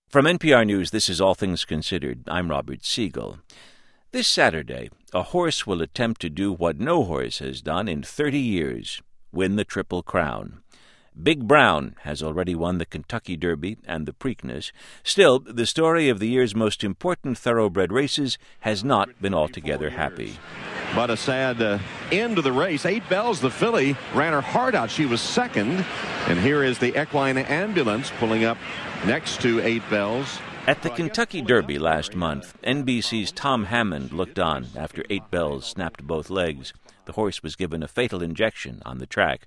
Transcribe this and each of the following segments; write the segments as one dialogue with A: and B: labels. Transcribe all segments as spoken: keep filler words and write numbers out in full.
A: From N P R News, this is All Things Considered. I'm Robert Siegel. This Saturday, a horse will attempt to do what no horse has done in thirty years, win the Triple Crown. Big Brown has already won the Kentucky Derby and the Preakness. Still, the story of the year's most important thoroughbred races has not been altogether happy.
B: But a sad uh, end to the race. Eight Bells, the filly, ran her heart out. She was second. And here is the equine ambulance pulling up next to Eight Bells.
A: At the Kentucky Derby last month, N B C's Tom Hammond looked on after Eight Bells snapped both legs. The horse was given a fatal injection on the track.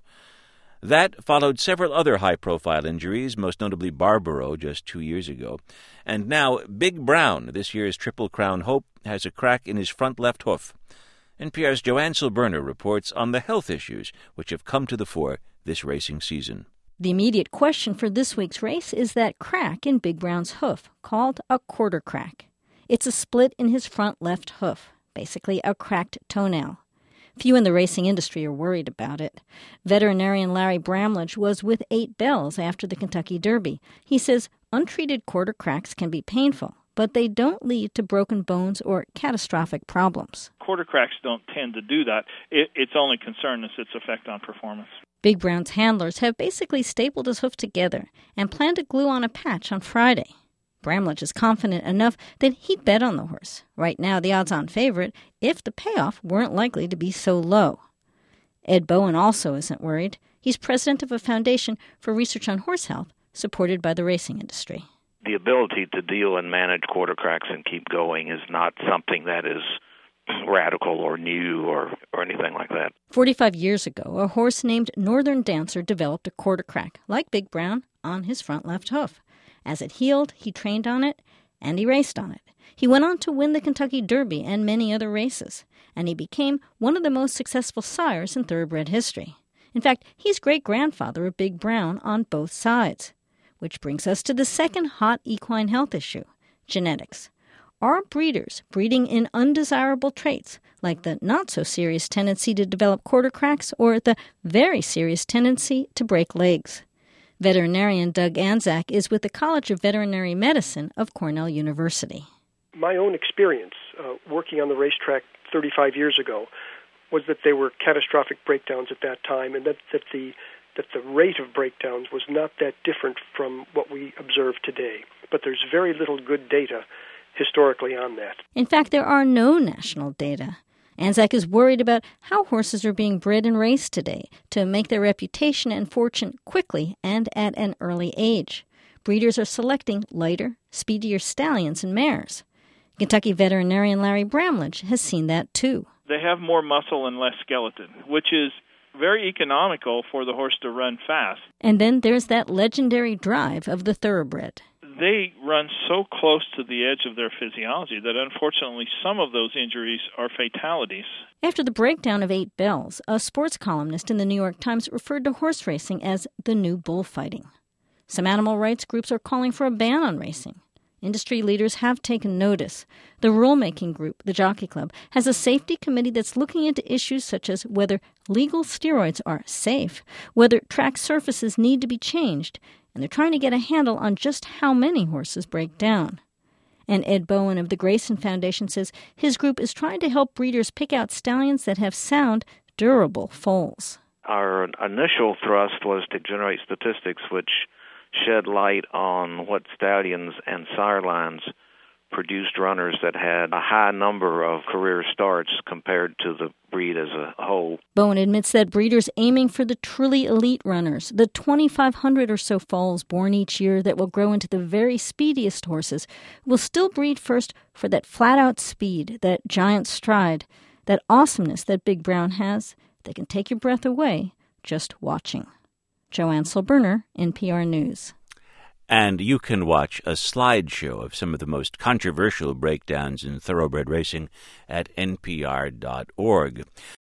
A: That followed several other high-profile injuries, most notably Barbaro just two years ago. And now Big Brown, this year's Triple Crown hope, has a crack in his front left hoof. N P R's Joanne Silberner reports on the health issues which have come to the fore this racing season.
C: The immediate question for this week's race is that crack in Big Brown's hoof, called a quarter crack. It's a split in his front left hoof, basically a cracked toenail. Few in the racing industry are worried about it. Veterinarian Larry Bramlage was with Eight Bells after the Kentucky Derby. He says untreated quarter cracks can be painful, but they don't lead to broken bones or catastrophic problems.
D: Quarter cracks don't tend to do that. It, its only concern is its effect on performance.
C: Big Brown's handlers have basically stapled his hoof together and plan to glue on a patch on Friday. Bramlage is confident enough that he'd bet on the horse. Right now, the odds-on favorite, if the payoff weren't likely to be so low. Ed Bowen also isn't worried. He's president of a foundation for research on horse health, supported by the racing industry.
E: The ability to deal and manage quarter cracks and keep going is not something that is radical or new or, or anything like that.
C: Forty-five years ago, a horse named Northern Dancer developed a quarter crack, like Big Brown, on his front left hoof. As it healed, he trained on it, and he raced on it. He went on to win the Kentucky Derby and many other races, and he became one of the most successful sires in thoroughbred history. In fact, he's great-grandfather of Big Brown on both sides. Which brings us to the second hot equine health issue, genetics. Are breeders breeding in undesirable traits, like the not-so-serious tendency to develop quarter cracks or the very serious tendency to break legs? Veterinarian Doug Anzac is with the College of Veterinary Medicine of Cornell University.
F: My own experience uh, working on the racetrack thirty-five years ago was that there were catastrophic breakdowns at that time, and that, that the that the rate of breakdowns was not that different from what we observe today. But there's very little good data historically on that.
C: In fact, there are no national data. Anzac is worried about how horses are being bred and raced today to make their reputation and fortune quickly and at an early age. Breeders are selecting lighter, speedier stallions and mares. Kentucky veterinarian Larry Bramlage has seen that too.
D: They have more muscle and less skeleton, which is very economical for the horse to run fast.
C: And then there's that legendary drive of the thoroughbred.
D: They run so close to the edge of their physiology that unfortunately some of those injuries are fatalities. After
C: the breakdown of Eight Bells, a sports columnist in the New York Times referred to horse racing as the new bullfighting. Some animal rights groups are calling for a ban on racing. Industry leaders have taken notice. The rulemaking group, the Jockey Club, has a safety committee that's looking into issues such as whether legal steroids are safe, whether track surfaces need to be changed, and they're trying to get a handle on just how many horses break down. And Ed Bowen of the Grayson Foundation says his group is trying to help breeders pick out stallions that have sound, durable foals.
E: Our initial thrust was to generate statistics which shed light on what stallions and sire lines produced runners that had a high number of career starts compared to the breed as a whole.
C: Bowen admits that breeders aiming for the truly elite runners, the twenty-five hundred or so foals born each year that will grow into the very speediest horses, will still breed first for that flat-out speed, that giant stride, that awesomeness that Big Brown has that can take your breath away just watching. Joanne Silberner, N P R News.
A: And you can watch a slideshow of some of the most controversial breakdowns in thoroughbred racing at N P R dot org.